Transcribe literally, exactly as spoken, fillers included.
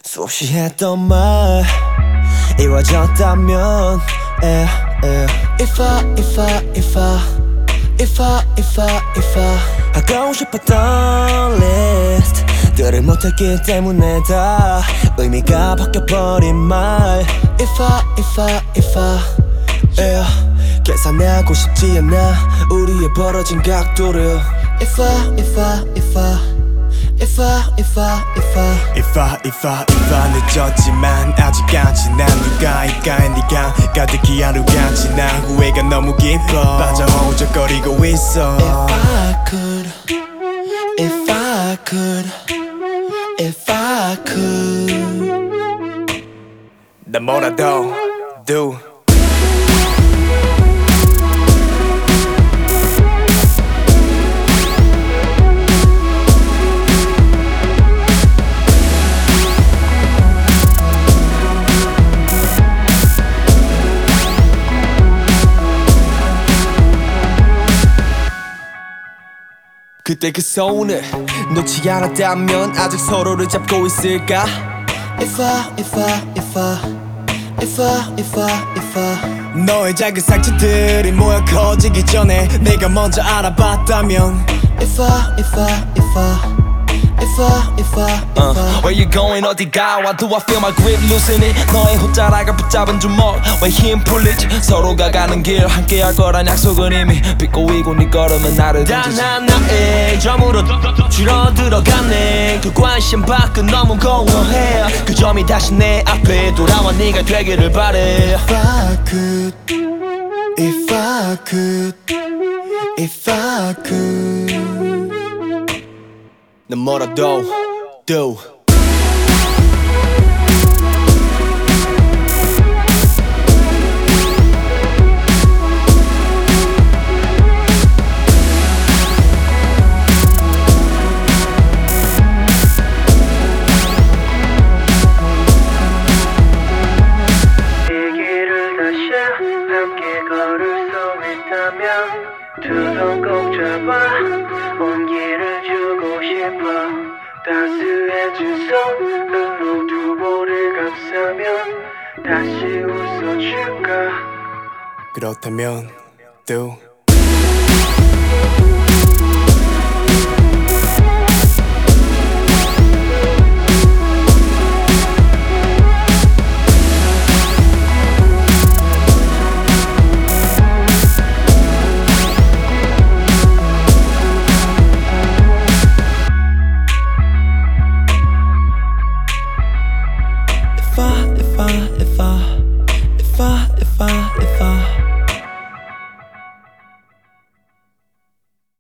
수없이 했던 말 이루어졌다면 yeah, yeah. If I, if I, if I If I, if I, if I 하고 싶었던 list 들을 못했기 때문에 다 의미가 바뀌어버린 말 If I, if I, if I yeah. 계산하고 싶지 않아 우리의 벌어진 각도를 If I, if I, if I If I, if I, if I If I, if I, if I 늦었지만 아직까지 난 누가일까 네가 가득히 하루가 지나 후회가 너무 깊어 빠져 허우적거리고 있어 If I could If I could If I could 난 뭐라도 do 그때 그 손을 놓지 않았다면 아직 서로를 잡고 있을까 If I, if I, if I If I, if I, if I 너의 작은 상처들이 모여 커지기 전에 내가 먼저 알아봤다면 If I, if I, if I If I, if I, if I uh, Where you going 어디가 Why do I feel my grip loosening 너의 옷자락을 붙잡은 주먹 왜 힘 풀리지 서로가 가는 길 함께 할 거란 약속은 이미 비꼬이고 네 걸음은 나를 던지지 단 하나의 점으로 줄어들어가네 그 관심 밖은 너무 공허해 그 점이 다시 내 앞에 돌아와 네가 되기를 바래 If I could If I could If I could 난 뭐라도 do 두 손 꼭 잡아 온기를 주고 싶어 따스해진 손으로 두 볼을 감싸면 다시 웃어줄까 그렇다면 do If I, if I, if I If I, if I, if I